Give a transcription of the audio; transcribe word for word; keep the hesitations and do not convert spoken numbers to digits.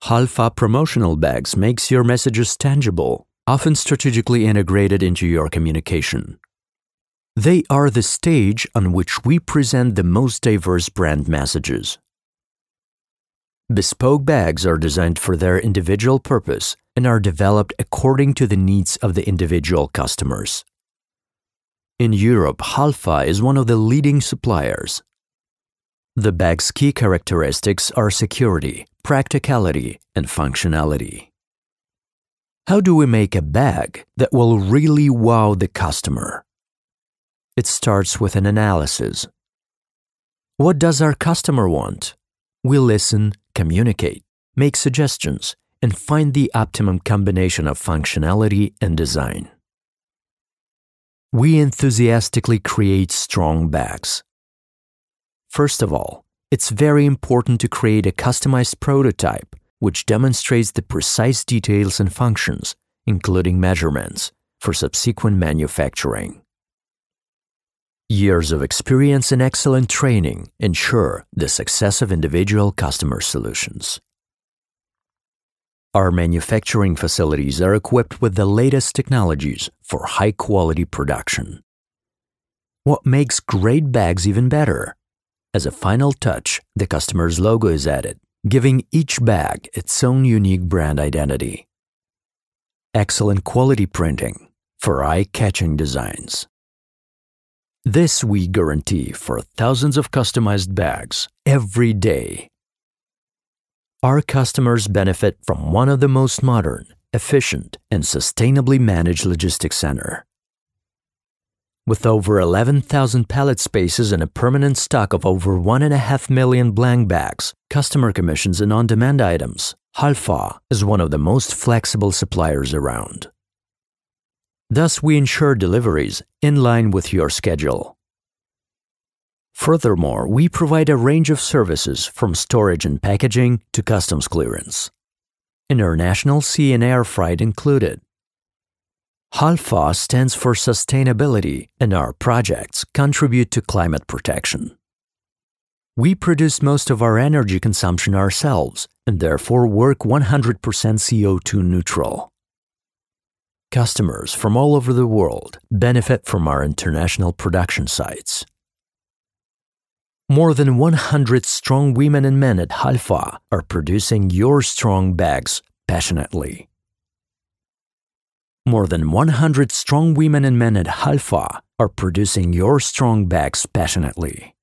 Halfa promotional bags makes your messages tangible, often strategically integrated into your communication. They are the stage on which we present the most diverse brand messages. Bespoke bags are designed for their individual purpose and are developed according to the needs of the individual customers. In Europe, Halfa is one of the leading suppliers. The bag's key characteristics are security, practicality, and functionality. How do we make a bag that will really wow the customer? It starts with an analysis. What does our customer want? We listen, communicate, make suggestions, and find the optimum combination of functionality and design. We enthusiastically create strong bags. First of all, it's very important to create a customized prototype which demonstrates the precise details and functions, including measurements, for subsequent manufacturing. Years of experience and excellent training ensure the success of individual customer solutions. Our manufacturing facilities are equipped with the latest technologies for high-quality production. What makes great bags even better? As a final touch, the customer's logo is added, giving each bag its own unique brand identity. Excellent quality printing for eye-catching designs. This we guarantee for thousands of customized bags every day. Our customers benefit from one of the most modern, efficient, and sustainably managed logistics centers. With over eleven thousand pallet spaces and a permanent stock of over one point five million blank bags, customer commissions, and on-demand items, Halfa is one of the most flexible suppliers around. Thus, we ensure deliveries in line with your schedule. Furthermore, we provide a range of services from storage and packaging to customs clearance. International sea and air freight included. Halfa stands for sustainability, and our projects contribute to climate protection. We produce most of our energy consumption ourselves and therefore work one hundred percent C O two neutral. Customers from all over the world benefit from our international production sites. More than one hundred strong women and men at Halfa are producing your strong bags passionately. More than one hundred strong women and men at Halfa are producing your strong bags passionately.